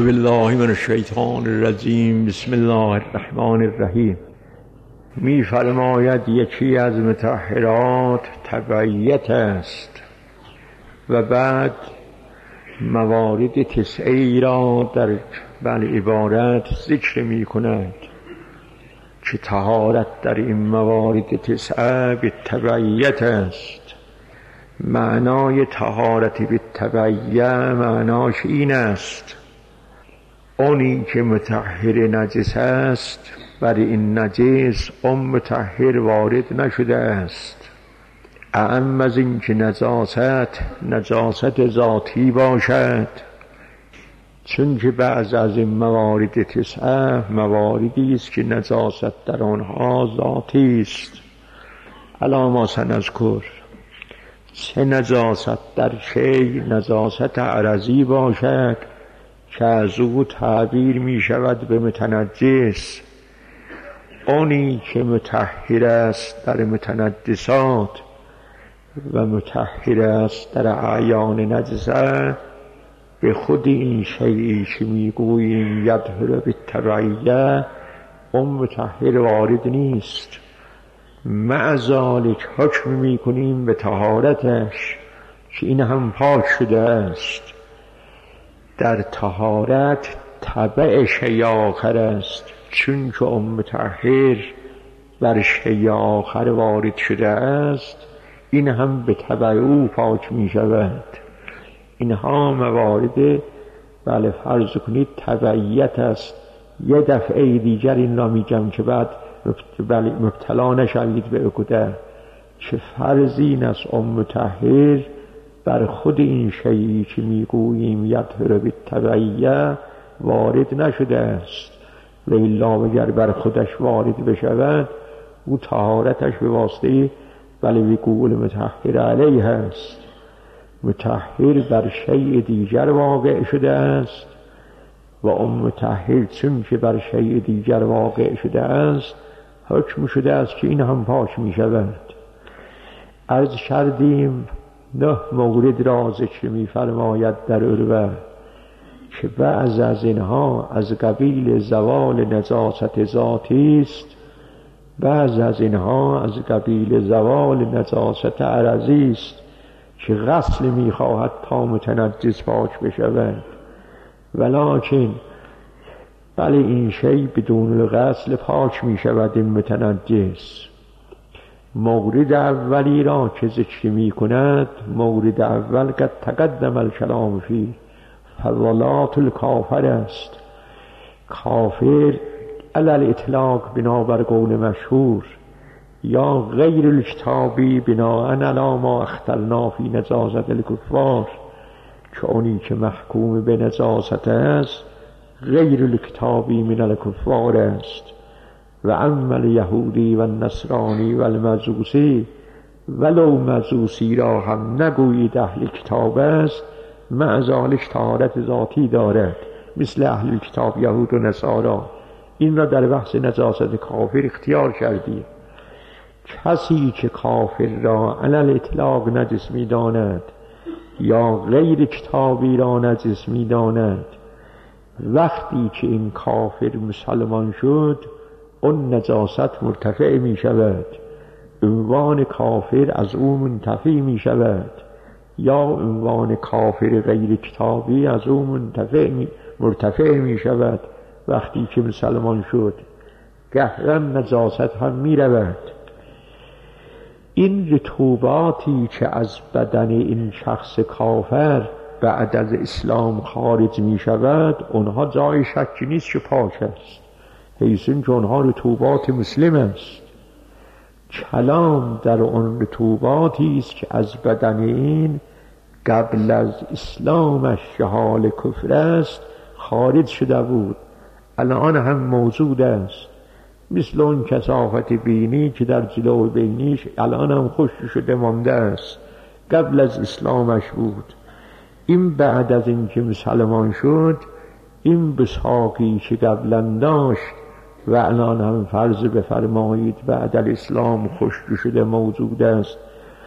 بالله من الشیطان الرجیم. بسم الله الرحمن الرحیم. می فرماید یکی از مطهرات تبعیت است و بعد موارد تسعی را در عبارت ذکر می کند که طهارت در این موارد تسعه به تبعیت است. معنای طهارت به تبعیه معناش این است: اونی که مطهر نجس است بر این نجس اون مطهر وارد نشده است. اعم از این که نجاست ذاتی باشد، چون که بعض از این موارد تسعه مواردی است که نجاست در آنها ذاتی است. الا ما سنذکر چه نجاست در شی نجاست عرضی باشد که از او تعبیر می شود به متنجس. اونی که مطهر است در متنجسات و مطهر است در اعیان نجسه، به خود این شیعی که می گوییم یطهر بالتبعیه اون مطهر وارد نیست. مع ذالک حکم می کنیم به طهارتش که این هم پاک شده است. در طهارت تبع شیء آخر است، چون که اون مطهر بر شیء آخر وارد شده است، این هم به تبع او پاک می شود. اینها موارد فرض کنید تبعیت است. یه دفعه دیگر این را میگم که بعد مبتلا نشوید به عقده، که فرض این است اون مطهر بر خود این شیئی که میگوییم یطهر بالتبعیه وارد نشده است. و الا اگر بر خودش وارد بشود او طهارتش به واسطه بگول مطهر علیه است. مطهر بر شیء دیگر واقع شده است و اون مطهر چون که بر شیء دیگر واقع شده است حکم شده است که این هم پاک می شود. عرض کردیم 9 مورد را ذکر می فرماید در عروه که بعض از اینها از قبیل زوال نجاست ذاتی است، بعض از اینها از قبیل زوال نجاست عرضی است که غسل می خواهد تا متنجس پاک بشود. ولکن این شی بدون الغسل پاک می شود این متنجس. مورد اولی را که ذکر می کند، مورد اول که تقدم الکلام فيه فضلات الکافر است. کافر علی الاطلاق بنابر قول مشهور یا غیر الکتابی بناء علی ما اخترنا فی نجاست الکفار، که اونی که محکوم به نجاست است غیر الکتابی من الکفار است. و اما الیهودی و النصرانی و المجوسی، ولو مجوسی را هم نگویید اهل کتاب است، مع ذلک طهارت ذاتی دارد مثل اهل کتاب یهود و نصارا. این را در بحث نجاست کافر اختیار کردیم. کسی که کافر را علی الاطلاق نجس می داند یا غیر کتابی را نجس می داند، وقتی که این کافر مسلمان شد اون نجاست مرتفع می شود، عنوان کافر از او منتفی می شود، یا عنوان کافر غیر کتابی از او مرتفع می شود. وقتی که مسلمان شد قهرا نجاست هم می رود. این رطوباتی که از بدن این شخص کافر بعد از اسلام خارج می شود، اونها جای شکی نیست که پاک است، حیث که اونها رطوبات مسلم است. کلام در اون رطوباتی است که از بدن این قبل از اسلامش که حال کفر است خارج شده بود، الان هم موجود است. مثل اون کثافت بینی که در جلو بینیش الان هم خشک شده مانده است، قبل از اسلامش بود. این بعد از این که مسلمان شد، این بساقی که قبلا داشت و الان هم فرض بفرمایید بعد از اسلام خشک شده موجود است،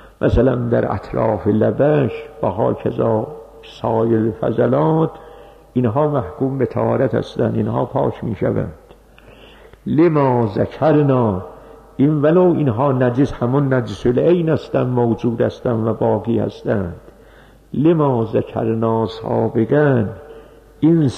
مثلا در اطراف لبش و هاکذا سایر فضلات، اینها محکوم به طهارت هستند، اینها پاک می شوند. لما ذکرنا، این ولو اینها نجس، همون نجس العین هستند، موجود هستند و باقی هستند. لما ذکرنا سابقا، این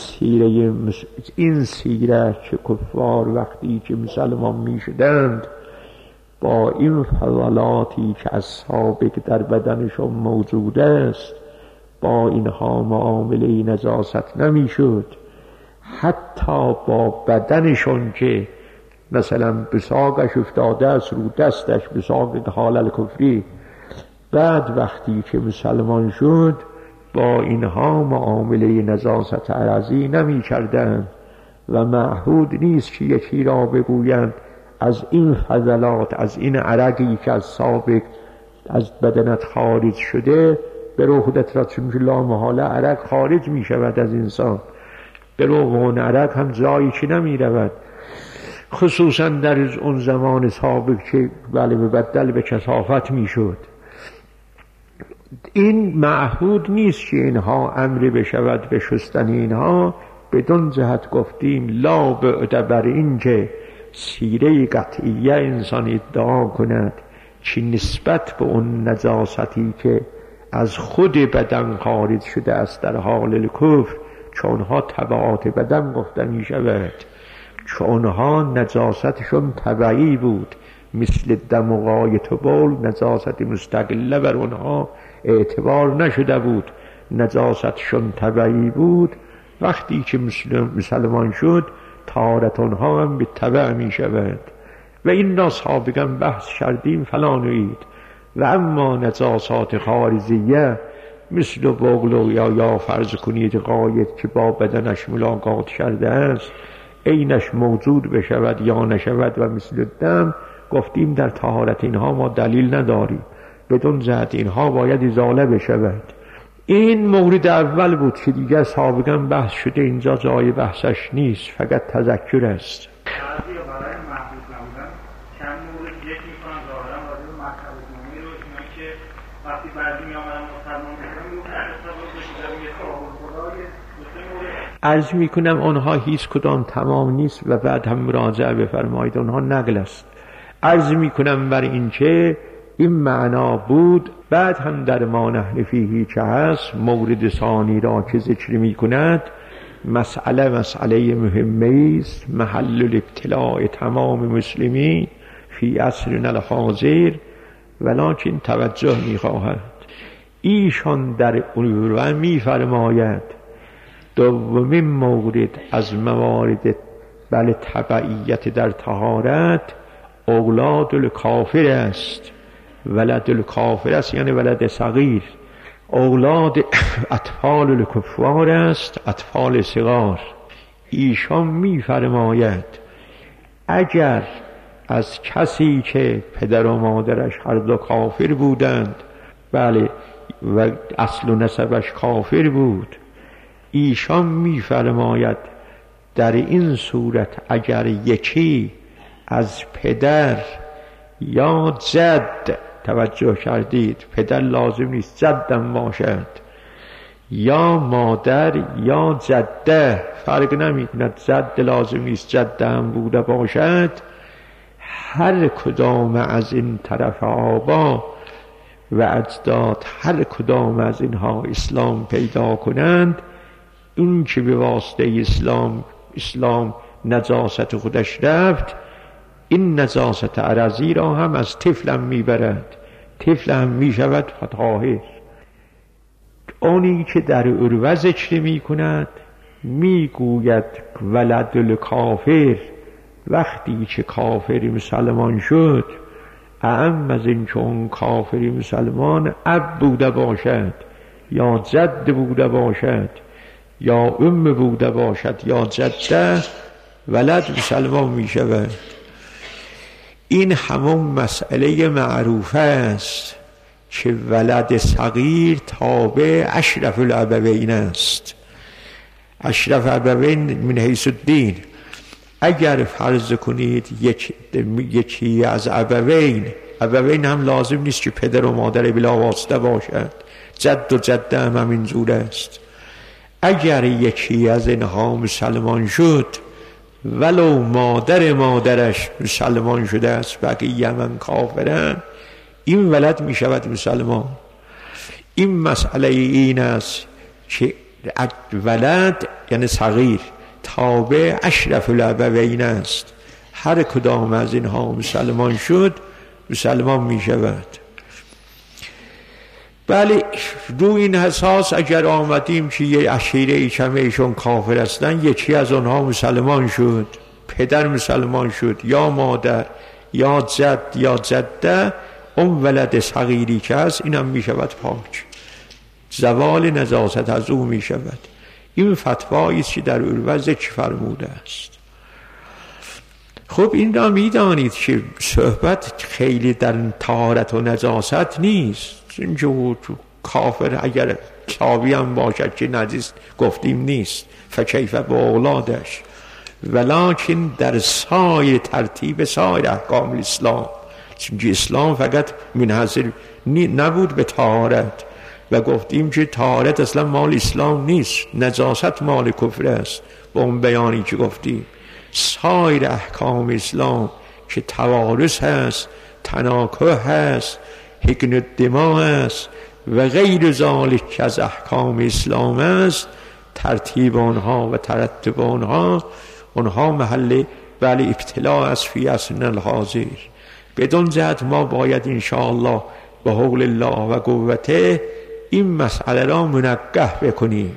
سیره که کفار وقتی که مسلمان می شدند با این فضلاتی که از سابق در بدنشون موجود است با اینها معامله نجاست نمی شد. حتی با بدنشون که مثلا بساقش افتاده است رو دستش، بساق حالل کفری، بعد وقتی که مسلمان شد با اینها معامله نجاست عرضی نمی کردند و معهود نیست که یکی را بگویند از این فضلات، از این عرقی که از سابق از بدنت خارج شده به رو خودت را، چون لا محاله عرق خارج می شود از انسان، به رو اون عرق هم جایی که نمی رود، خصوصا در اون زمان سابق که بله مبدل به کثافت می شد. این معهود نیست که اینها امری بشود به شستن اینها. بدون جهت گفتیم لا بر این که سیره قطعیه انسان ادعا کند که نسبت به اون نجاستی که از خود بدن خارج شده است در حال الکفر، چونها تبعات بدن گفته می شود، چونها نجاستشون طبعی بود، مثل دم و غایط و بول نجاست مستقله بر اونها اعتبار نشده بود، نجاستشون طبعی بود. وقتی که مسلمان شد طهارت اونها هم به تبع می شود و این را سابقا بحث کردیم فلانوید. و اما نجاسات خارجیه مثل بغل یا فرض کنید غایط که با بدنش ملاقات کرده است اینش موجود بشود یا نشود و مثل دم، گفتیم در طهارت اینها ما دلیل نداریم، بدون جهت اینها باید ازاله بشود. این مورد اول بود که دیگر سابقا بحث شده، اینجا جای بحثش نیست، فقط تذکر است. عرض میکنم آنها هیچ کدام تمام نیست و بعد هم مراجعه بفرمایید، آنها نقل است. عرض میکنم بر این که این معنا بود. بعد هم در ما نحن فیه که هست مورد ثانی را که ذکر میکند، مسئله مهمه است، محل الابتلاء تمام مسلمین فی عصرنا الحاضر، ولکن توجه میخواهد. ایشان در اون میفرماید دومین مورد از موارد بله تبعیت در طهارت اولاد الکافر است. ولد الکافر است یعنی ولد صغیر، اولاد اطفال الکفار است، اطفال صغار. ایشان میفرماید اگر از کسی که پدر و مادرش هر دو کافر بودند، بله و اصل و نسبش کافر بود، ایشان میفرماید در این صورت اگر یکی از پدر یا جد، توجه کردید پدر لازم نیست جدم باشد، یا مادر یا جده فرق نمی کند، جد لازم نیست جدم بوده باشد، هر کدام از این طرف آبا و اجداد هر کدام از اینها اسلام پیدا کنند، این که به واسطه اسلام نجاست خودش رفت، این نجاست عرضی را هم از طفلم میبرد، طفل هم میشود طاهر. اونی که در عروه ذکر میکند میگوید ولد الکافر، وقتی که کافر مسلمان شد، اعم از این که اون کافر مسلمان اب بوده باشد یا جد بوده باشد یا ام بوده باشد یا جده، ولد مسلمان می شود. این همون مسئله معروفه است که ولد صغیر تابع اشرف الابوین است. اشرف ابوین من حیث الدین، اگر فرض کنید یکی از ابوین هم لازم نیست که پدر و مادر بلا واسطه باشد، جد و جده هم همین جور است. اگر یکی از اینها مسلمان شد ولو مادرش مسلمان شده است بقیه من کافرن، این ولد می شود مسلمان. این مسئله این است که ولد یعنی صغیر تابع اشرف الابوین است. هر کدام از اینها مسلمان شد مسلمان می شود. بله رو این اساس اگر آمدیم که یه عشیره ایشون کافر هستن، یکی از آنها مسلمان شد، پدر مسلمان شد یا مادر یا جد یا جده، اون ولد صغیری که هست اینم می شود پاک، زوال نجاست از او می شود. این فتوایی است که در اروه ذکر فرموده است. خب این را می دانید که صحبت خیلی در طهارت و نجاست نیست. اینجا کافر اگر کتابی هم باشد که نجس گفتیم نیست، فکیف با اولادش، ولکن در سایر ترتیب سایر احکام الاسلام، چون اسلام فقط منحصر نبود به طهارت و گفتیم که طهارت اصلا مال اسلام نیست، نجاست مال کفر است. با اون بیانی که گفتیم سایر احکام اسلام که توارث هست، تناکح هست، حقن الدماء است و غیر ذالک که از احکام اسلام است، ترتیب آنها و ترتب آنها محل بله ابتلاء است فی اصل الحاضر. بدون جهت ما باید انشاءالله به حول الله و قوته این مسئله را منقح بکنیم.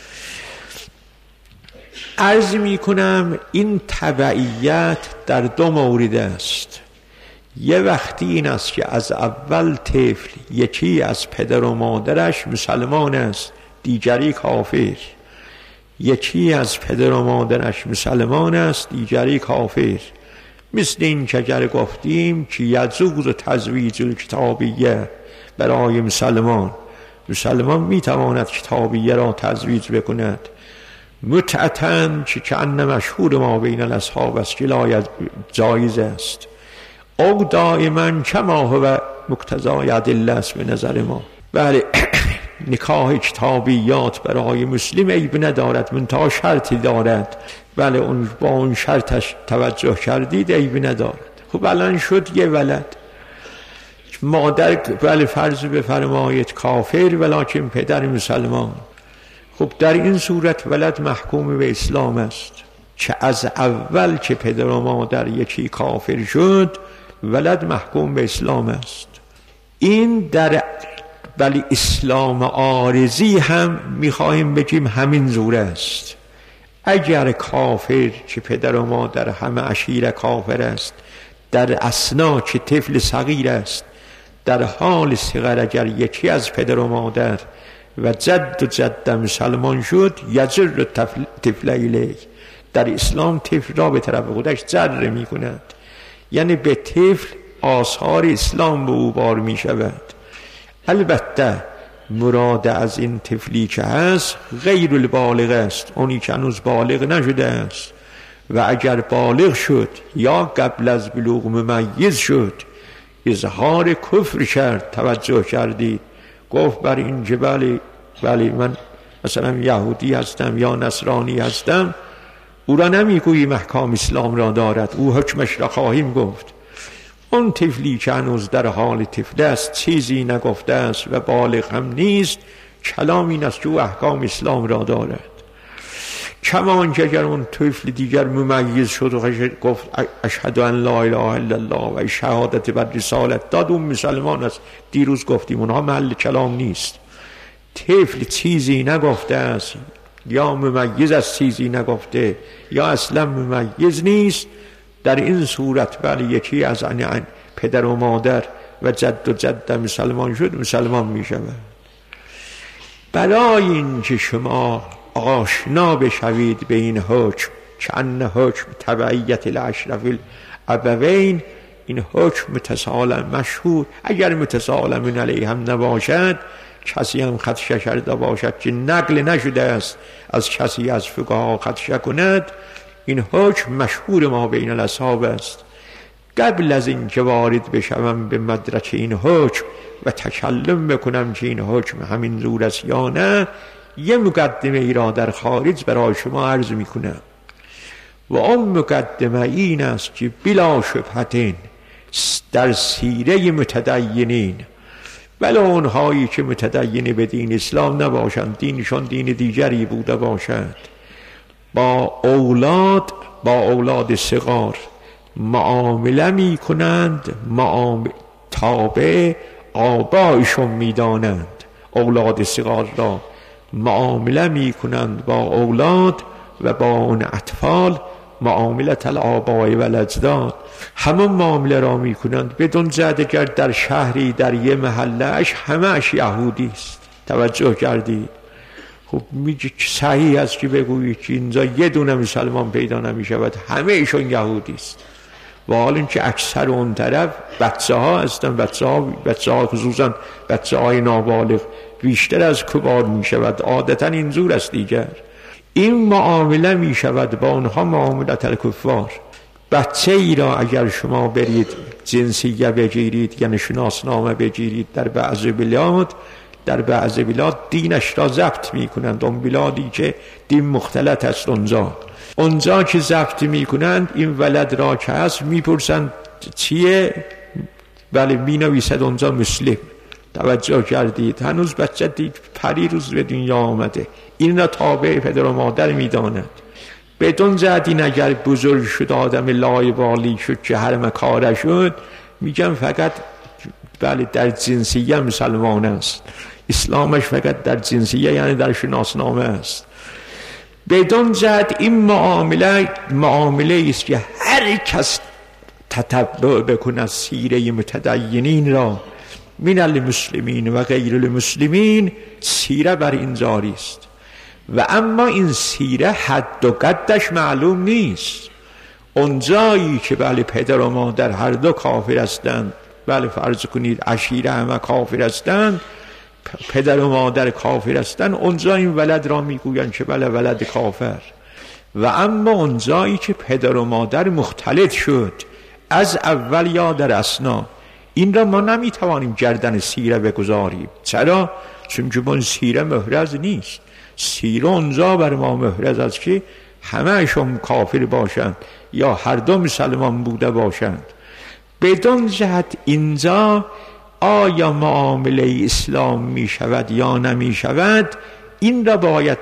عرض می کنم این تبعیت در دو مورد است. یه وقتی این است که از اول طفل یکی از پدر و مادرش مسلمان است، دیگری کافر. یکی از پدر و مادرش مسلمان است، دیگری کافر. مثل این که اگر گفتیم که یجوز تزویج الکتابیه برای مسلمان میتواند کتابیه را تزویج بکند متعتن که ان مشهور ما بین الاصحاب است که لا جایز است، او دائما کما هو مقتضای ادله است به نظر ما. بله نکاح کتابیات برای مسلم عیب ندارد، منتها شرطی دارد. بله اون با اون شرطش توجه کردید عیب ندارد. خب الان شد یه ولد، مادر بله فرض بفرمایید کافر ولکن پدر مسلمان. خب در این صورت ولد محکوم به اسلام است، که از اول که پدر و مادر یکی کافر شد ولد محکوم به اسلام است. این در بلی اسلام عارضی هم میخواهیم بگیم همین زور است. اگر کافر که پدر و مادر همه عشیره کافر است، در اثنا که طفل صغیر است، در حال صغر اگر یکی از پدر و مادر و جد و جده مسلمان شد یجر طفل الیه، در اسلام طفل را به طرف خودش جر می کند، یعنی به طفل آثار اسلام به او بار می شود. البته مراد از این طفلی که هست غیر البالغ است، اونی که هنوز بالغ نشده است و اگر بالغ شد یا قبل از بلوغ ممیز شد اظهار کفر کرد، توجه کردید، گفت بر این جبل بله من مثلا یهودی هستم یا نصرانی هستم، او را نمیگوییم احکام اسلام را دارد، او حکمش را خواهیم گفت. اون طفلی که هنوز در حال طفل است، چیزی نگفته است و بالغ هم نیست، کلام این است که او احکام اسلام را دارد. کمان که اگر اون طفل دیگر ممیز شد و گفت اشهد ان لا اله الا الله و شهادت بر رسالت داد، اون مسلمان است. دیروز گفتیم اونها محل کلام نیست. طفل چیزی نگفته است یا ممیز از چیزی نگفته یا اصلا ممیز نیست، در این صورت بله یکی از پدر و مادر و جد و جده مسلمان شد، مسلمان می شود. برای این که شما آشنا بشوید به این حکم که ان حکم تبعیت الاشرف الابوین، این حکم متساهل مشهور، اگر متساهل علیه هم نباشد، کسی هم خدشه کرده باشد که نقل نشده است از کسی از فقها خدشه کند، این حکم مشهور ما بین الاصحاب است. قبل از این که وارد بشوم به مدرک این حکم و تکلم بکنم که این حکم همین زور است یا نه، یه مقدمه ای را در خارج برای شما عرض میکنم و آن مقدمه این است که بلا شبهتین در سیره متدینین، بله اونهایی که متدین به دین اسلام نباشند، دینشان دین دیگری بوده باشد، با اولاد صغار معامله می کنند، تابع آبایشون می دانند. اولاد صغار را معامله می کنند با اولاد و با اون اطفال معاملت الآباء و الاجداد، همون معامله را می کنند بدون زدگر در شهری در یه محلهش همهش یهودی است. توجه کردید؟ خب میگه صحیح است که بگویید که اینجا یه دونه مسلمان پیدا نمی شود، همه ایشون یهودی است، و حال اینکه اکثر اون طرف بچه ها هستن، بچه ها خصوصا بچه های نابالغ بیشتر از کبار می شود، عادتا اینجور است. دیگر این معامله می شود با اونها معاملت الکفار. بچه ای را اگر شما برید جنسیه بگیرید یا شناسنامه بگیرید در بعض بلاد دینش را ضبط می کنند. اون بلادی که دین مختلط است اونجا که ضبط می کنند این ولد را که هست می پرسند چیه؟ بله می نویسد اونجا مسلم. توجه کردید؟ هنوز بچه پری روز به دنیا آمده، این را تابع پدر و مادر می داند. بدون زدین اگر بزرگ شد آدم لایوالی شد که هر کاره شد، میگم فقط بله در جنسیه مسلمان است، اسلامش فقط در جنسیه یعنی در شناسنامه است. بدون زد این معامله است که هر کس تتبع بکند سیره متدینین را من المسلمین و غیر المسلمین، سیره بر این جاری است. و اما این سیره حد و قدش معلوم نیست. اونجایی که بله پدر و مادر هر دو کافر هستند، بله فرض کنید عشیره همه کافر هستند، پدر و مادر کافر هستند، اونجا این ولد را میگویند که بله ولد کافر. و اما اونجایی که پدر و مادر مختلط شد از اول یا در اثنا، این را ما نمیتوانیم گردن سیره بگذاریم. چرا؟ چون که سیره محرز نیست. سیره اونجا بر ما محرز است که همهشون کافر باشند یا هر دو مسلمان بوده باشند. بدون جهت اینجا آیا معامله اسلام می شود یا نمی شود، این را باید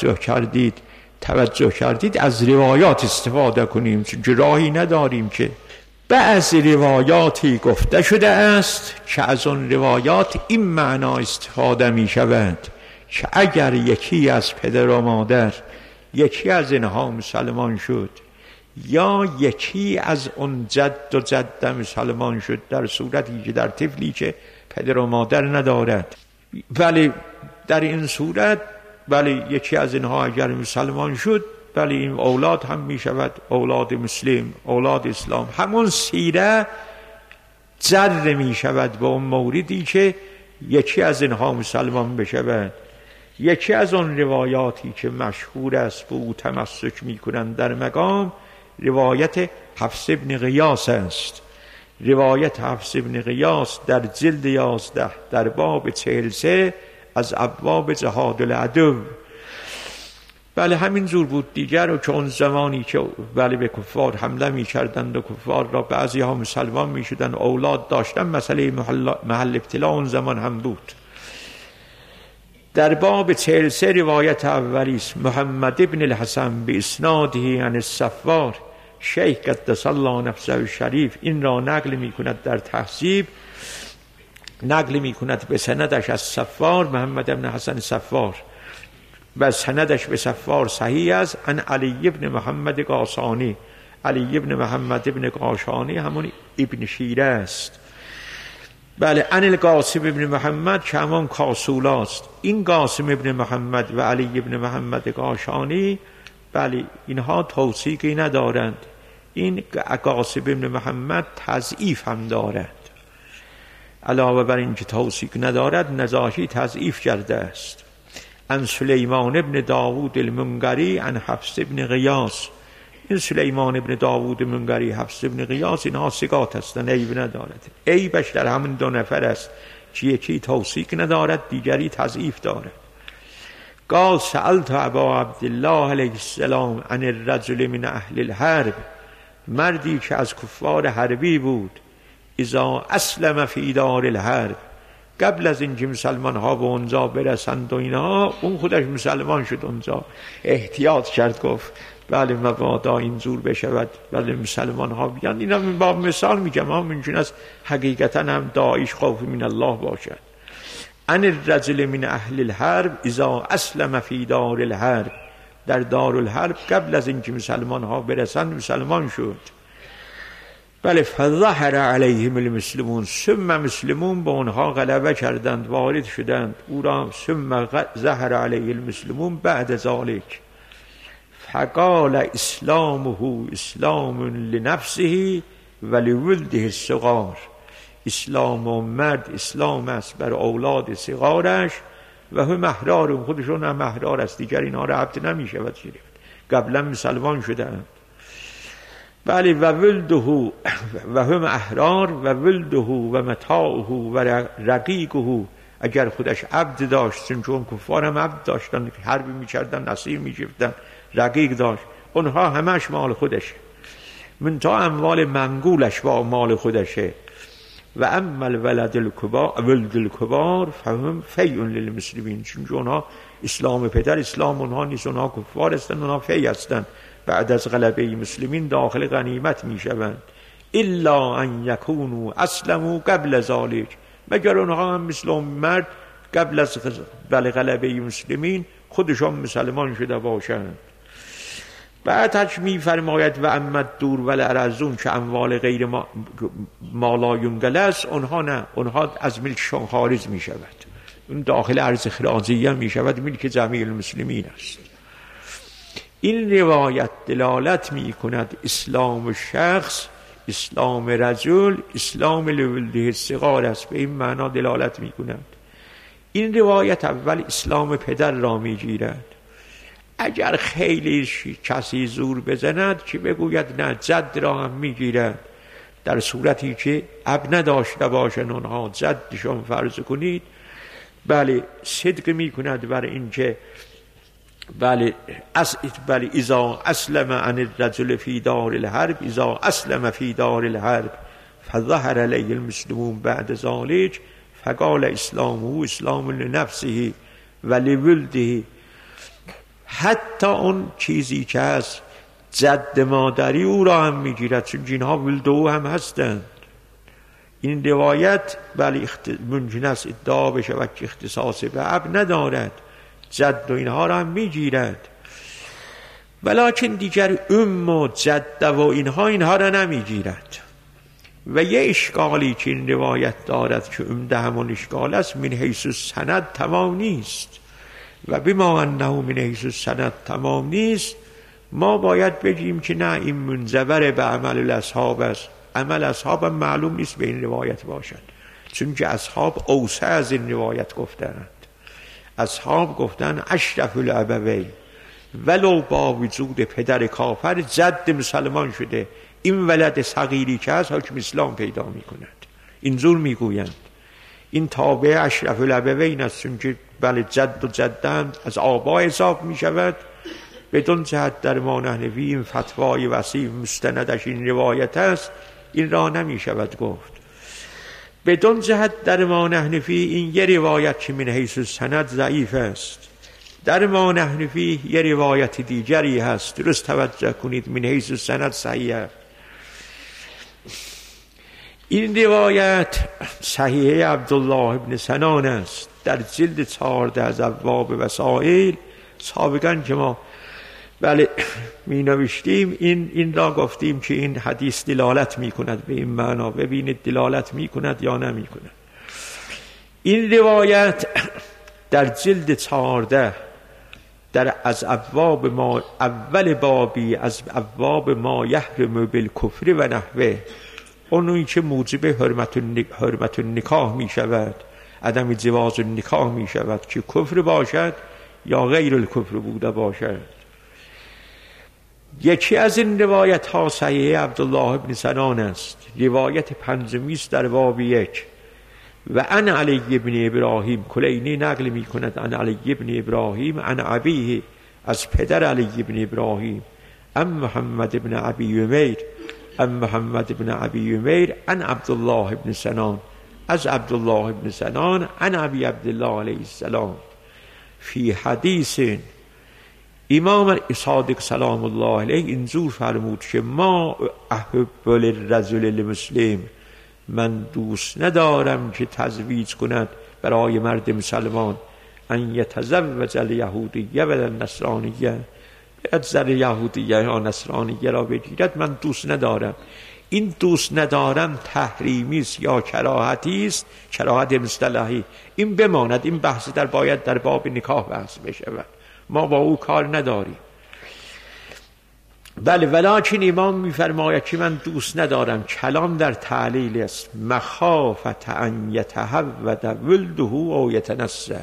توجه کردید از روایات استفاده کنیم، چون راهی نداریم. که بعض روایاتی گفته شده است که از اون روایات این معنا استفاده می شود که اگر یکی از پدر و مادر یکی از اینها مسلمان شد یا یکی از اون جد و جده مسلمان شد، در صورتی که در طفلی که پدر و مادر ندارد، ولی در این صورت بله یکی از اینها اگر مسلمان شد، بله این اولاد هم می شود اولاد مسلم، اولاد اسلام. همون سیره جر می شود به اون موردی که یکی از اینها مسلمان بشود. یکی از اون روایاتی که مشهور است به او تمسک می کنند در مقام، روایت حفص ابن غیاث است. روایت حفص ابن غیاث در جلد 11 در باب 43 از ابواب جهاد العدو. بله همین جور بود دیگر، و که اون زمانی که بله به کفار حمله می کردند و کفار را بعضی ها مسلمان می شدند، اولاد داشتن، مسئله محل ابتلا اون زمان هم بود. در باب 43 روایت اولی است. محمد ابن الحسن به اسناده عن الصفار، شیخ قدس الله نفسه الشریف این را نقل می کند در تهذیب، نقل می کند به سندش از صفار، محمد ابن حسن صفار، و سندش به صفار صحیح است. عن علی ابن محمد قاشانی، علی ابن محمد ابن قاشانی همون ابن شیره است. بله عن القاسم ابن محمد که همون کاسولاست. این قاسم ابن محمد و علی ابن محمد قاشانی بله اینها توثیقی ندارند. این قاسم ابن محمد تضعیف هم دارد. علاوه بر این که توثیق ندارد، نزاهی تضعیف کرده است. عن سلیمان ابن داوود المنقری عن حفص ابن غیاث. این سلیمان ابن داوود منقری، حفص ابن غیاث، اینها ثقات هستند، عیب ندارد. عیبش در همین دو نفر است که یکی توثیق ندارد، دیگری تضعیف دارد. قال سألت ابا عبدالله علیه السلام عن الرجل من اهل الحرب، مردی که از کفار حربی بود، اذا اسلم فی دار الحرب، قبل از اینکه مسلمان ها به اونجا برسند و اینا، اون خودش مسلمان شد اونجا، احتیاط کرد، گفت بله مبادا اینجور بشود، بله مسلمان ها بیان. اینا من باب مثال میگم، ممکن است حقیقتا هم داعیش خوف من الله باشد. ان الرجل من اهل الحرب اذا اسلم فی دار الحرب، در دار الحرب قبل از اینکه مسلمان ها برسند مسلمان شد. بله فظهر علیهم المسلمون، ثم مسلمون به اونها غلبه کردند، وارد شدند او را. ثم ظهر علیه المسلمون بعد ذلك فقال اسلامه اسلام لنفسه ولولده الصغار، اسلام و مرد اسلام است بر اولاد صغارش، و هم احرار، خودشون هم احرار است، دیگر اینا را عبد نمی شود گرفت، قبلا مسلمان شدند. بله و ولده و هم احرار و ولده و متاعه و رقیقه، اگر خودش عبد داشت، چون کفار هم عبد داشتن، حربی می‌کردن، اسیر می‌گرفتن، رقیق داشت، اونها همش مال خودشه، منتها اموال منقولش با مال خودشه. و اما الولد الکبار فهم فیء للمسلمین، چون اونها اسلام پدر اسلام اونها نیست، اونها کفار هستند، اونها فی هستند، بعد از غلبه مسلمین داخل غنیمت می شوند. الا ان یکونوا اسلموا قبل ذلك، مگر اونها هم مثل مرد قبل از غلبه مسلمین خودشان مسلمان شده باشند. بعدش می فرماید و اما دور و الارضون که اموال غیر ما لا ینقل است، اونها نه، اونها از ملکشان خارج می شود، اون داخل ارض خراجیه می شود، ملک جمیع المسلمین است. این روایت دلالت می کند اسلام شخص، اسلام رجل، اسلام لولده الصغار است، به این معنا دلالت می کند. این روایت اول اسلام پدر را می گیرد. اگر خیلی کسی زور بزند که بگوید نه جد را هم می گیرد، در صورتی که اب نداشته باشن اونها، جدشون فرض کنید، بله صدق می کند بر این که بله اذا اسلم عن الرجل فی دار الحرب، اذا اسلم فی دار الحرب فظهر علیه المسلمون بعد ذلك فقال اسلامه اسلام لنفسه ولولده، حتی اون چیزی که از جد مادری او را هم میگیرد، چون اینها ولد او هم هستند. این روایت بله ممکن است ادعا بشود که اختصاص به اب ندارد، جد و اینها را هم میگیرد، ولیکن دیگر و جد و اینها را نمیگیرد. و یه اشکالی که این روایت دارد که عمده همون اشکال است، من حیث السند تمام نیست، و بما انه من حیث السند تمام نیست، ما باید بگیم که نه این منجبر به عمل الاصحاب است. عمل اصحاب هم معلوم نیست به این روایت باشد، چون که اصحاب اوسع از این روایت گفتند. اصحاب گفتن اشرف الابوین، ولو با وجود پدر کافر جد مسلمان شده، این ولد صغیری که هست حکم اسلام پیدا می کند، اینجور می گویند. این تابع اشرف الابوین است، چون که بله جد و جدند از آبا حساب می شود. بدون جهت در ما نحنفی این فتوای وسیع مستندش این روایت است، این را نمی شود گفت. بدون جهت در ما نحنفی این یه روایت که من حیث السند ضعیف است، در ما نحنفی یه روایت دیگری هست، درست توجه کنید، من حیث السند صحیح. این روایت صحیح عبدالله ابن سنان است، در جلد 14 از ابواب وسائل. سابقا که ما بله می نوشتیم این را گفتیم که این حدیث دلالت می کند به این معنا، ببینید دلالت می کند یا نمی کند. این روایت در جلد 14 از ابواب ما، اول بابی از ابواب ما یحرم بالکفر و نحوه، اونی که موجب حرمت النکاح می شود، عدم جواز النکاح می شود، که کفر باشد یا غیر الکفر بوده باشد. یکی از این روایت ها صحیح عبدالله ابن سنان است، روایت پنجمی است در باب 1. و عن علی ابن ابراهیم، کلینی نقل می کند عن علی ابن ابراهیم عن ابیه، از پدر علی ابن ابراهیم، ام محمد ابن ابی عمیر، ام محمد ابن ابی عمیر عن عبدالله ابن سنان، از عبدالله ابن سنان عن ابی عبدالله علیه السلام فی حدیث. امام صادق سلام الله علیه اینجور فرمود که ما احب للرجل المسلم، من دوست ندارم که تزویج کند برای مرد مسلمان ان یتزوج الیهودیه و النصرانیه، باید زن یهودیه یا نصرانیه را بگیرد، من دوست ندارم. این دوست ندارم تحریمی است یا کراهتی است، کراهت مصطلحی. این بماند، این بحث باید در باب نکاح بحث بشود، ما با او کار نداریم. بله، ولکن امام میفرماید که من دوست ندارم، کلام در تعلیل است، مخافت ان یتهود ولده او یتنصر.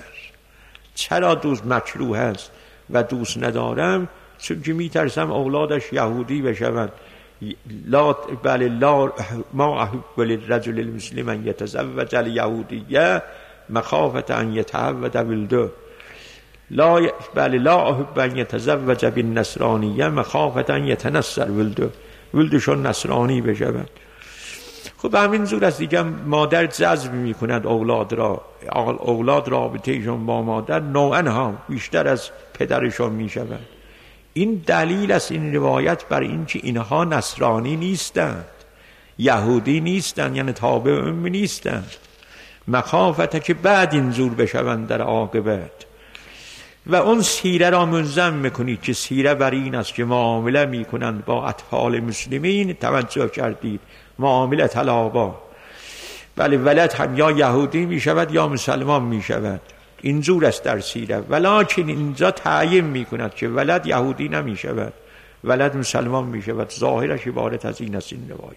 چرا دوست مکروه است و دوست ندارم؟ چون که میترسم اولادش یهودی بشوند. لا بله لا ما احب للرجل المسلم ان یتزوج الیهودیه مخافت ان یتهود ولده، لا بله لا احب ان یتزوج بالنصرانیه مخافت ان یتنصر ولده، ولدشون نصرانی بشود. خب همین زور است دیگه، مادر جذب می کند اولاد را، اولاد رابطهشون با مادر نوعا ها بیشتر از پدرشون می شود. این دلیل است، این روایت، بر این که اینها نصرانی نیستند، یهودی نیستند، یعنی تابع ام نیستند، مخافت که بعد اینجور بشوند در عاقبت. و اون سیره را منظم میکنید که سیره بر این است که معامله میکنند با اطفال مسلمین. توجه کردید، معامله طلابا، ولی ولد هم یا یهودی میشود یا مسلمان میشود، اینجور است در سیره. ولکن اینجا تعیین میکند که ولد یهودی نمیشود، ولد مسلمان میشود. ظاهرش عبارت از این است این روایت.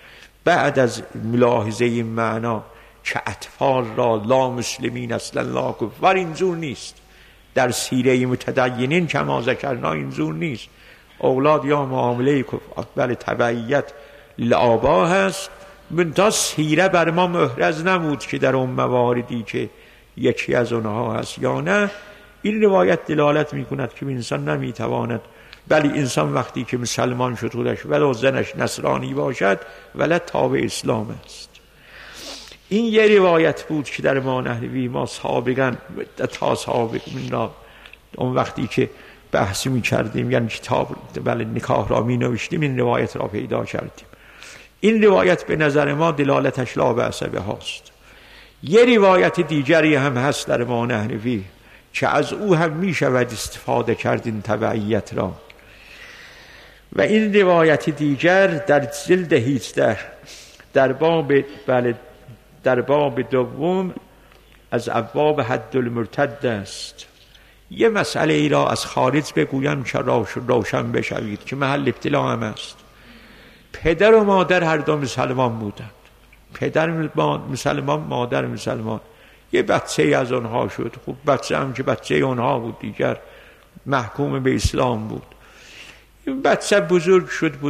بعد از ملاحظه این معنا که اطفال را لا مسلمین اصلا لا کفار، اینجور نیست. در سیره متدینین کما ذکرنا اینجور نیست. اولاد یا معامله بله تبعیت لآبا هست. منتها سیره بر ما محرز نبود که در اون مواردی که یکی از اونها هست یا نه. این روایت دلالت میکند که انسان نمیتواند، بلی انسان وقتی که مسلمان شد خودش ولو زنش نصرانی باشد ولد تابع اسلام است. این یه روایت بود که در ما نحوی ما سابقا تا سابق من اون وقتی که بحث می کردیم، یعنی کتاب بله نکاح را می نوشتیم، این روایت را پیدا کردیم. این روایت به نظر ما دلالتش لا بأس به هاست. یه روایت دیگری هم هست در ما نحوی که از او هم می شود استفاده کرد این تبعیت را. و این روایت دیگر در جلد 18 در باب بله در باب دوم از ابواب حد المرتد است. یه مسئله ای را از خارج بگویم که روشن بشوید که محل ابتلا هم است. پدر و مادر هر دو مسلمان بودند، پدر مسلمان مادر مسلمان. یه بچه از اونها شد، خب بچه هم که بچه اونها بود دیگر محکوم به اسلام بود. این بچه بزرگ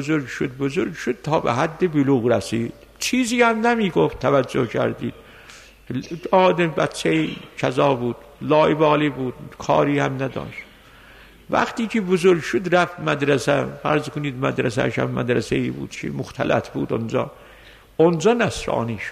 شد تا به حد بلوغ رسید، چیزی هم نمی گفت. توجه کردید، آدم بچه کذا بود، لایبالی بود، کاری هم نداشت. وقتی که بزرگ شد رفت مدرسه، فرض کنید مدرسه‌ش هم مدرسه‌ای بود که مختلط بود، اونجا نصرانی شد.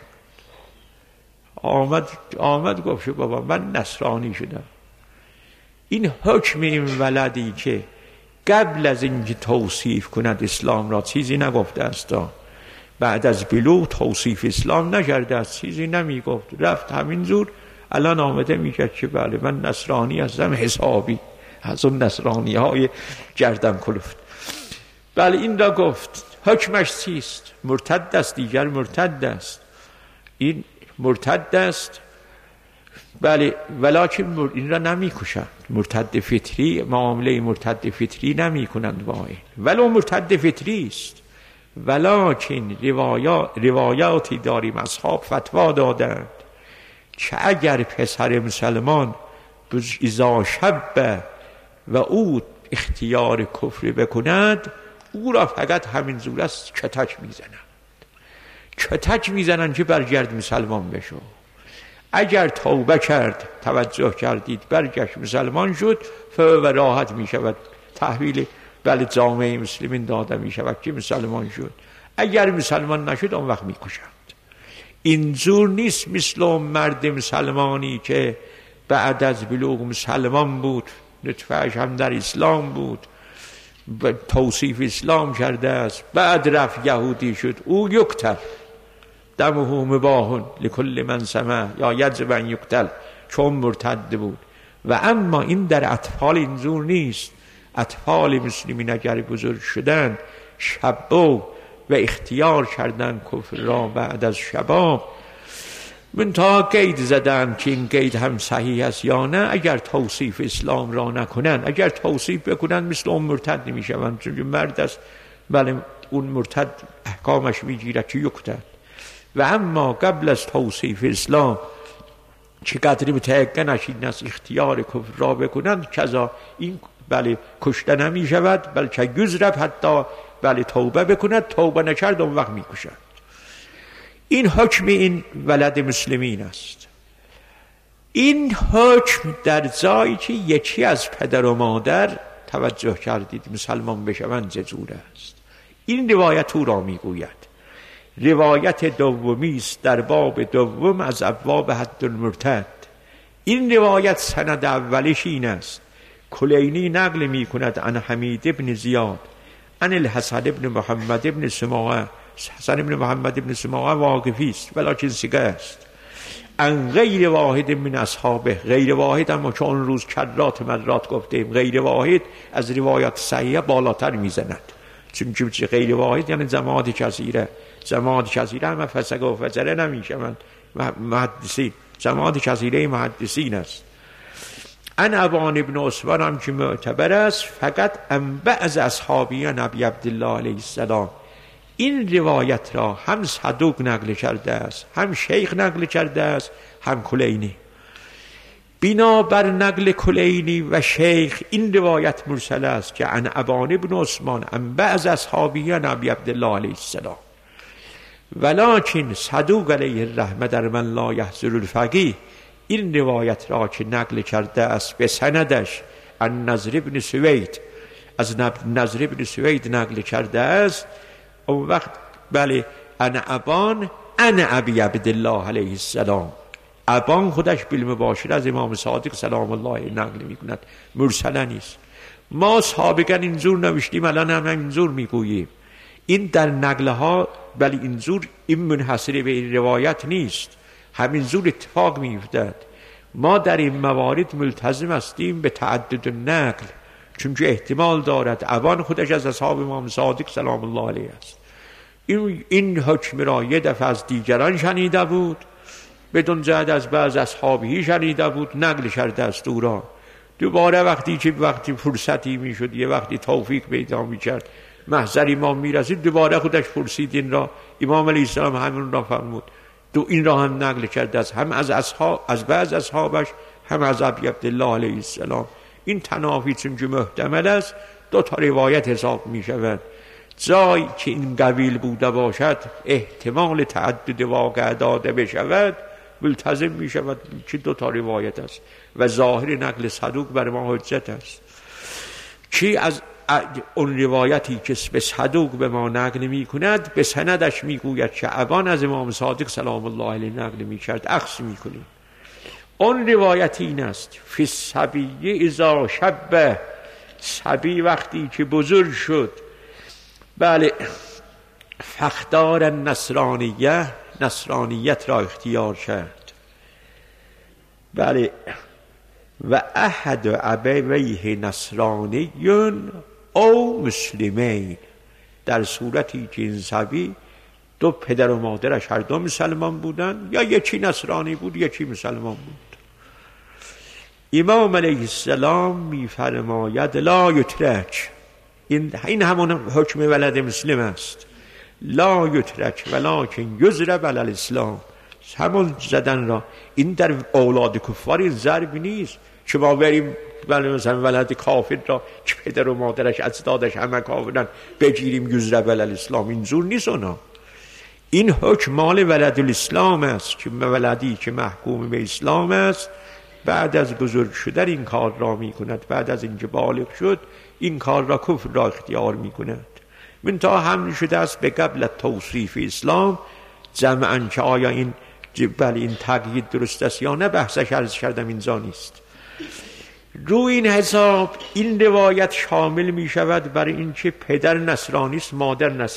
آمد گفت بابا من نصرانی شدم. این حکم این ولدی که قبل از اینکه توصیف کند اسلام را چیزی نگفته است، بعد از بلوغ توصیف اسلام نکرده است، چیزی نمی گفت، رفت همینجور. الان آمده میگه که بله من نصرانی هستم، حسابی از اون نصرانی های گردن کلفت. بله این را گفت. حکمش چیست؟ مرتد است، دیگر مرتد است. این مرتد است، بله، ولکن این را نمی کشند. مرتد فطری، معامله مرتد فطری نمی کنند با این، ولو مرتد فطری است. ولکن روایاتی داریم اصحاب فتوا دادند که اگر پسر مسلمان اذا شب و او اختیار کفر بکند، او را فقط همین زور است کتک میزنند که برگرد مسلمان بشو. اگر توبه کرد، توجه کردید، برگشت مسلمان شد، و راحت می شود تحویل جامعه مسلمین داده می شود که مسلمان شد. اگر مسلمان نشد اون وقت می کشند. اینجور نیست مثل مرد مسلمانی که بعد از بلوغ مسلمان بود، نطفه‌اش هم در اسلام بود، توصیف اسلام کرده است، بعد رفت یهودی شد، او یقتل دمه مباح لکل من سمع یا یجب ان یقتل، چون مرتد بود. و اما این در اطفال اینجور نیست. اطفال مسلمین اگر بزرگ شدن، شبو و اختیار کردن کفر را بعد از شباب، منتها قید زدن که این قید هم صحیح است یا نه، اگر توصیف اسلام را نکنن، اگر توصیف بکنن مثل اون مرتد نمیشوند، چون مرد است، بله اون مرتد احکامش میگیرد که یقتل. و اما قبل از توصیف اسلام چه قدری متیقنش این است اختیار کفر را بکنند، کذا این بله کشته نمی شود، بلکه یضرب، حتی بله توبه بکند، توبه نکرد اون وقت می کشند. این حکم این ولد مسلمین است. این حکم در جایی که یکی از پدر و مادر توجه کردید مسلمان بشوند جزور است. این روایت او را می گوید. روایت دومی است در باب دوم از ابواب حد المرتد. این روایت سند اولش این است. کلینی نقل می کند عن حمید ابن زیاد عن الحسن ابن محمد ابن سماعه. حسن ابن محمد ابن سماعه واقفی است ولکن ثقه است. عن غیر واحد من اصحابه، غیر واحد اما چون اون روز کرات مرات گفتیم غیر واحد از روایات صحیحه بالاتر میزند، چون غیر واحد یعنی جماعت کثیره. جماعت کثیره همه فسق و فجره نمیشوند محدثین، جماعت کثیره محدثین است. ان ابان ابن عثمان هم که معتبر است، فقط ان بعض اصحابیان ابی عبدالله علیه السلام. این روایت را هم صدوق نقل کرده است، هم شیخ نقل کرده است، هم کلینی. بنابر نقل کلینی و شیخ این روایت مرسل است که عن ابان ابن عثمان ان بعض اصحابیان ابی عبدالله علیه السلام. ولکن صدوق علیه الرحمه در من لا یحضر الفقیه این روایت را که نقل کرده است به سندش عن نضر ابن سوید، از نضر ابن سوید نقل کرده است، اون وقت بله انا ابان انا ابی عبدالله علیه السلام. ابان خودش بالمباشر از امام صادق سلام الله نقل می کند، مرسله نیست. ما سابقا اینجور نوشتیم، الان هم اینجور میگوییم. این در نقله ها بله اینجور این منحصر به این روایت نیست، همینجور اتفاق میافتد. ما در این موارد ملتزم هستیم به تعدد نقل، چون که احتمال دارد ابان خودش از اصحاب امام صادق سلام الله علیه است. این حکم را یه دفعه از دیگران شنیده بود، بدون جهت از بعض اصحابی شنیده بود، نقل کرده است او را. دوباره وقتی فرصتی میشد، یه وقتی توفیق پیدا میکرد، محضر امام میرسید، دوباره خودش پرسید این را، امام علیه السلام همون را فرمود. این را هم نقل کرده است، هم از اصحاب، از بعض اصحابش، هم از ابی عبدالله علیه السلام. این تنافی چون که محتمل است، دو تا روایت حساب می شود. جایی که این قبیل بوده باشد احتمال تعدد واقع داده بشود، ملتزم می شود که دو تا روایت است و ظاهر نقل صدوق بر ما حجت است. کی از اون روایتی که به صدوق به ما نقل می کند به سندش می گوید که ابان از امام صادق سلام الله علیه نقل می کرد، اخذ می کنیم. اون روایت این است فی الصبی اذا شب، صبی وقتی که بزرگ شد، بله فاختار النصرانیه، نصرانیت را اختیار کرد، بله و احد ابویه نصرانیون او مسلمین، در صورتی که این صبی دو پدر و مادرش هر دو مسلمان بودن، یا یکی نصرانی بود یکی مسلمان بود. امام علیه السلام میفرماید لا یترک، این همون حکم ولد مسلم است، لا یترک ولکن یضرب علی الاسلام، همون زدن را. این در اولاد کفار این ضرب نیست که ما بریم مثلا ولد کافر را که پدر و مادرش اجدادش همه کافرن بگیریم یضرب علی الاسلام، این زور نیست. اونا این حکم مال ولد الاسلام است که ولدی که محکوم به اسلام است بعد از بزرگ شدن این کار را می کند، بعد از اینکه بالغ شد این کار را کفر را اختیار می کند. منتها حمل شده است به قبل توصیف اسلام جمعاً که آیا این این تقیید درست است یا نه، بحثش عرض کردم اینجا نیست. روی این حساب این روایت شامل می شود برای اینکه پدر نصرانی است، مادر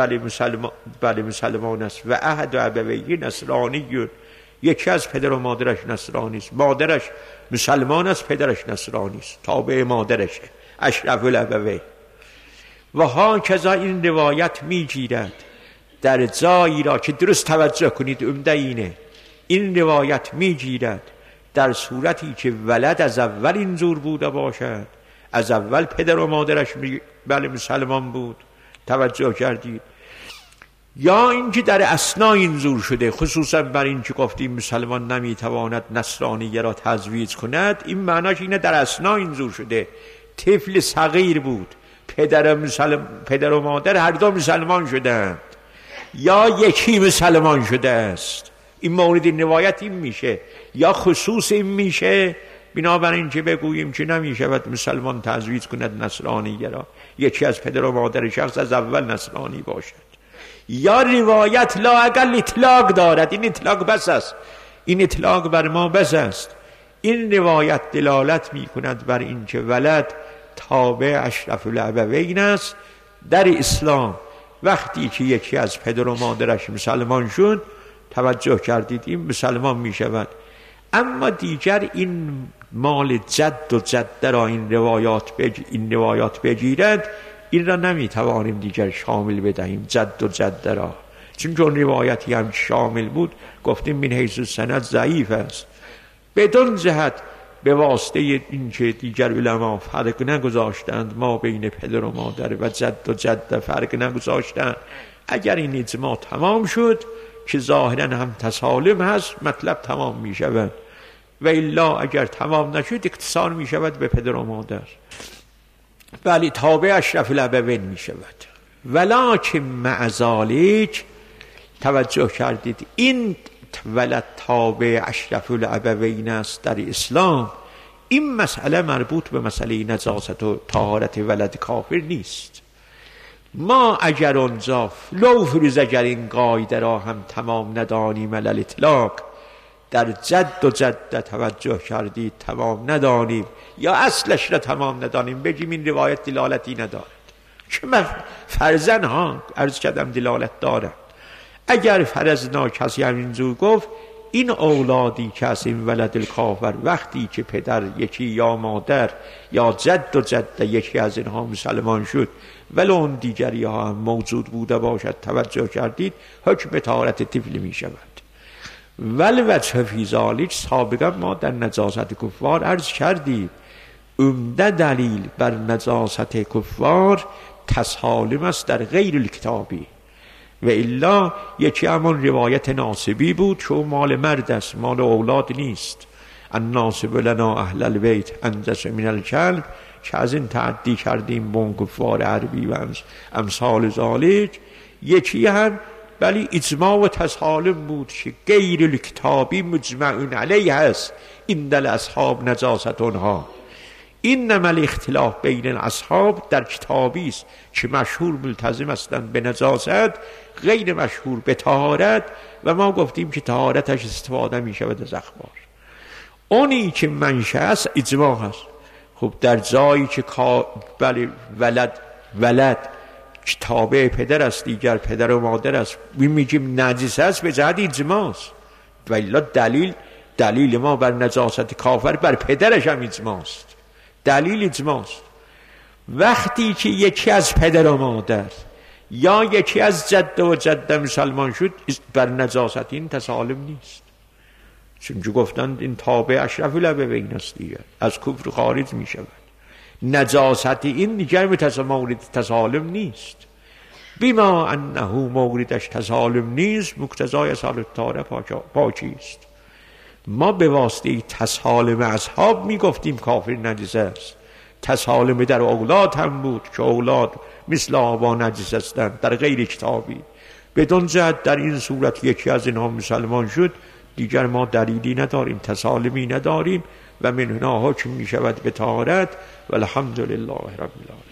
بله مسلمان است و احد ابویه نصرانی، یکی از پدر و مادرش نصرانی است، مادرش مسلمان است، پدرش نصرانی است، تابع مادرشه اشرف الابوین. و ها کذا این روایت می گیرد در جایی را که درست توجه کنید، عمده اینه، این روایت می گیرد در صورتی که ولد از اول اینجور بوده باشد، از اول پدر و مادرش بله مسلمان بود، توجه کردید، یا اینکه در اثنا اینجور شده، خصوصا بر این که گفتیم مسلمان نمیتواند نصرانی را تزویج کند، این معناش اینه در اثنا اینجور شده، طفل صغیر بود، پدر و مادر هر دو مسلمان شدند یا یکی مسلمان شده است. این مورد این روایت این میشه، یا خصوص این میشه بنابراین که بگوییم که نمیشود مسلمان تزویج کند نصرانی را، یکی از پدر و مادر شخص از اول نصرانی باشد. یا روایت لااقل اطلاق دارد، این اطلاق بس است، این اطلاق بر ما بس است. این روایت دلالت میکند بر این که ولد تابع اشرف الابوین است در اسلام. وقتی که یکی از پدر و مادرش مسلمان شد، توجه کردید، این مسلمان می شود. اما دیگر این مال جد و جده را این روایات بگیرد، این را نمی توانیم دیگر شامل بدهیم جد و جده را، چون روایتی هم شامل بود گفتیم من حیث سند ضعیف است. بدون جهت به واسطه این که دیگر علما فرق نگذاشتند ما بین پدر و مادر و جد و جده فرق نگذاشتند، اگر این اجماع تمام شد که ظاهرا هم تسالم هست، مطلب تمام می شود، و الا اگر تمام نشد اختصار می شود به پدر و مادر، ولی تابع اشرف الابوین می شود. ولکن مع ذلک، توجه کردید، این ولد تابع اشرف الابوین است در اسلام. این مسئله مربوط به مسئله نجاست و طهارت ولد کافر نیست. ما اگر اونجا لو فریز اگر این قاعده را هم تمام ندانیم علل اطلاق، در جد و جده توجه کردید تمام ندانیم یا اصلش را تمام ندانیم، بگیم این روایت دلالتی ندارد، که من فرزن ها عرض کردم دلالت دارد. اگر فرضنا کسی همینجور گفت این اولادی که از این ولد الکافر وقتی که پدر یکی یا مادر یا جد و جده یکی از اینها مسلمان شد ولو اون دیگری ها هم موجود بوده باشد، توجه کردید، حکم طهارت طفل می شود. ولوجه فی ذلک، سابقا ما در نجاست کفار عرض کردیم عمده دلیل بر نجاست کفار تسالم است در غیر الکتابی، و الا یکی همون روایت ناصبی بود که مال مرد است، مال اولاد نیست. الناصب لنا اهل البیت انجس من الکلب، که از این تعدی کردیم با کفار عربی و امثال ذالک. یکی هم بلی اجماع و تسالم بود که غیر الکتابی مجمع علیه است این دل اصحاب نجاست اونها. این نمل اختلاف بین اصحاب در کتابی است که مشهور ملتزم هستند به نجاست، غیر مشهور به طهارت، و ما گفتیم که طهارتش استفاده می شود از اخبار. اونی که منشأ است اجماع هست. خب در جایی که بله ولد که تابع پدر است، دیگر پدر و مادر است، میگیم نجس است به جهت اجماع است، ولی دلیل ما بر نجاست کافر بر پدرش هم اجماع است، دلیل اجماع است. وقتی که یکی از پدر و مادر یا یکی از جد و جده مسلمان شد، بر نجاست این تسالم نیست، چون گفتند این تابع اشرف الابوین است، دیگر از کفر خارج می شود. نجاست این دیگر مورد تسالم نیست، بما انه موردش تسالم نیست، مقتضای اصالت طهاره پاکی است. ما به واسطه تسالم اصحاب می گفتیم کافر نجس است، تسالم در اولاد هم بود که اولاد مثل آبا نجس هستند در غیر کتابی، بدون جهت در این صورت یکی از اینها مسلمان شد، دیگر ما دلیلی نداریم، تسالمی نداریم و من هنا حکم می شود به طهارت. و الحمدلله رب العالمین.